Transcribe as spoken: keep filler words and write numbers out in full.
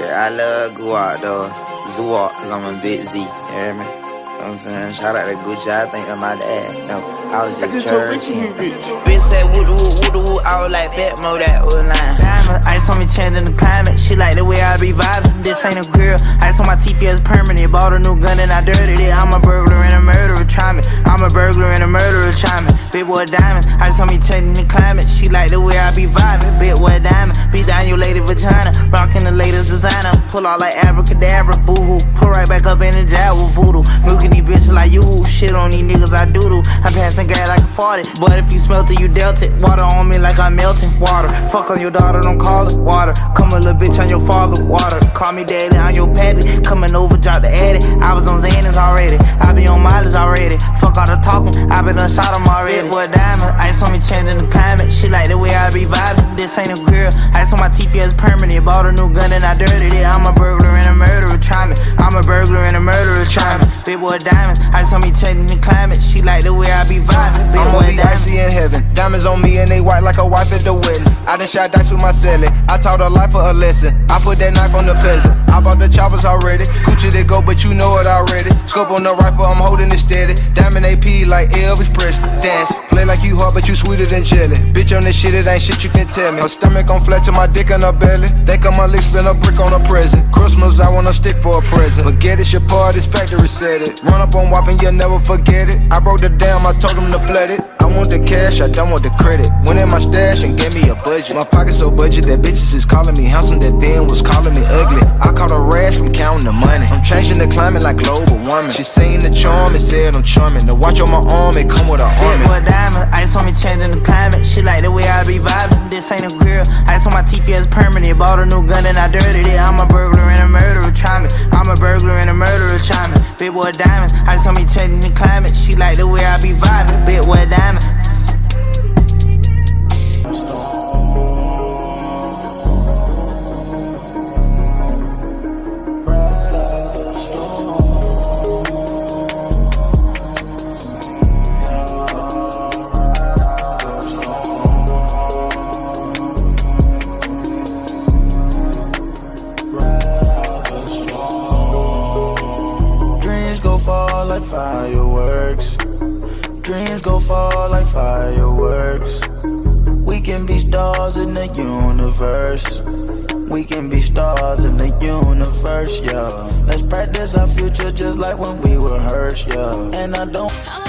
Shit, I love Guap though. Zuwap, cause I'm a big Z. You hear me? You know what I'm saying? Shout out to Gucci, I think I'm my dad. No, I was just churching. Bitch said woo woo woo woo, I was like that mo, that was line. Diamond, ice on me changing the climate. She like the way I be vibing. This ain't a grill. Ice on my teeth, yeah, it's permanent. Bought a new gun and I dirtied it. I'm a burglar and a murderer, try me. I'm a burglar and a murderer, try me. Big boy diamond, ice on me changing the climate. She like the way I be vibing. Big boy diamond, be down your lady vagina. Rockin' the latest designer. Pull out like abracadabra, boo hoo. Pull right back up in the jar with voodoo. Milking these bitches like you. Shit on these niggas, I doodle. I'm passing gas like a farted. But if you smelt it, you dealt it. Water on me like I'm melting. Water. Fuck on your daughter, don't call it water. Come a little bitch on your father. Water. Call me daddy, I'm your pappy. Coming over, drop the addy. I was on Xanax already. I be on mileage already. Fuck all the talking, I been done shot him already. Big boy diamond, ice on me changing the climate. She like the way I be vibing. This ain't a grill. Ice on my teeth, yeah, it's permanent. Bought a new gun and I dirtied it. I'm a burglar and a murderer, try me. I'm a burglar and a murderer, try me. Big boy diamond, ice on me changing the climate. She like the way I be vibing. Big I'm boy gonna be icy in heaven. Diamonds on me and they white like a wife at the wedding. I done shot dice with my celly. I taught her life for a lesson. I put that knife on the peasant. I bought the choppers already. Gucci they go, but you know it already. Scope on the rifle, I'm holding it steady. Diamond A P like Elvis Presley. Dance, play like you hard, but you sweeter than jelly. Bitch on this shit, it ain't shit you can tell me. Her stomach on flat to my dick in her belly. Think I'ma lick, spin a brick on a present. Christmas, I want a stick for a present. Forget it, your part, this factory said it. Run up on W A P and you'll never forget it. I broke the dam, I told them to flood it. I want the cash, I don't want the credit. Went in my stash and gave me a budget. My pocket so budget that bitches is calling me handsome, that then was calling me ugly. I caught a rash from counting the money. I'm changing the climate like global warming. She seen the charm and said I'm charming. The watch on my arm, it come with a army. Big boy diamond, ice on me changing the climate. She like the way I be vibing. This ain't a grill. Ice on my teeth, yeah, it's permanent. Bought a new gun and I dirtied it. I'm a burglar and a murderer, try me. I'm a burglar and a murderer, try me. Big boy diamond, ice on me changing the climate. She like the way I be vibing. Big boy diamond. Like fireworks, dreams go fall like fireworks. We can be stars in the universe. We can be stars in the universe, yeah. Let's practice our future just like when we rehearse, yeah. And I don't